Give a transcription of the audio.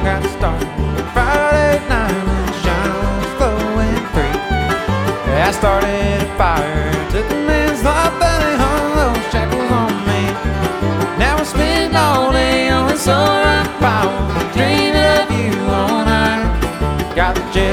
got started Friday night when the shine was glowing free. I started a fire, took a man's life, and they hung those shackles on me. Now I spend all day on this alright power, dreaming of you all night. Got the